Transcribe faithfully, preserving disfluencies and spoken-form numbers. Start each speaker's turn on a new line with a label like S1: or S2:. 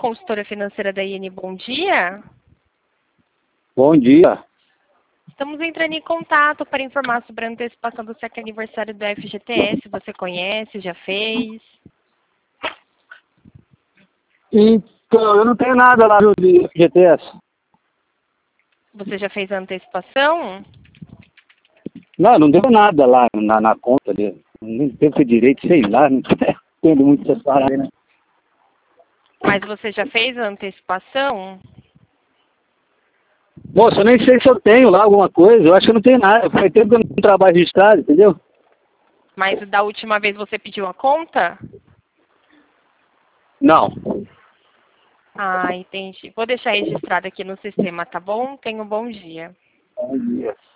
S1: consultora financeira da I N, bom dia.
S2: Bom dia.
S1: Estamos entrando em contato para informar sobre a antecipação do cheque aniversário do F G T S. Você conhece, já fez?
S2: Então, eu não tenho nada lá no F G T S.
S1: Você já fez a antecipação?
S2: Não, não deu nada lá na, na conta dele. Nem teve direito, sei lá, não entendo muito essas paradas, né?
S1: Mas você já fez a antecipação?
S2: Moça, eu nem sei se eu tenho lá alguma coisa, eu acho que eu não tenho nada. Faz tempo que eu não trabalho registrado, entendeu?
S1: Mas da última vez você pediu a conta?
S2: Não.
S1: Ah, entendi. Vou deixar registrado aqui no sistema, tá bom? Tenha um bom dia.
S2: Bom dia.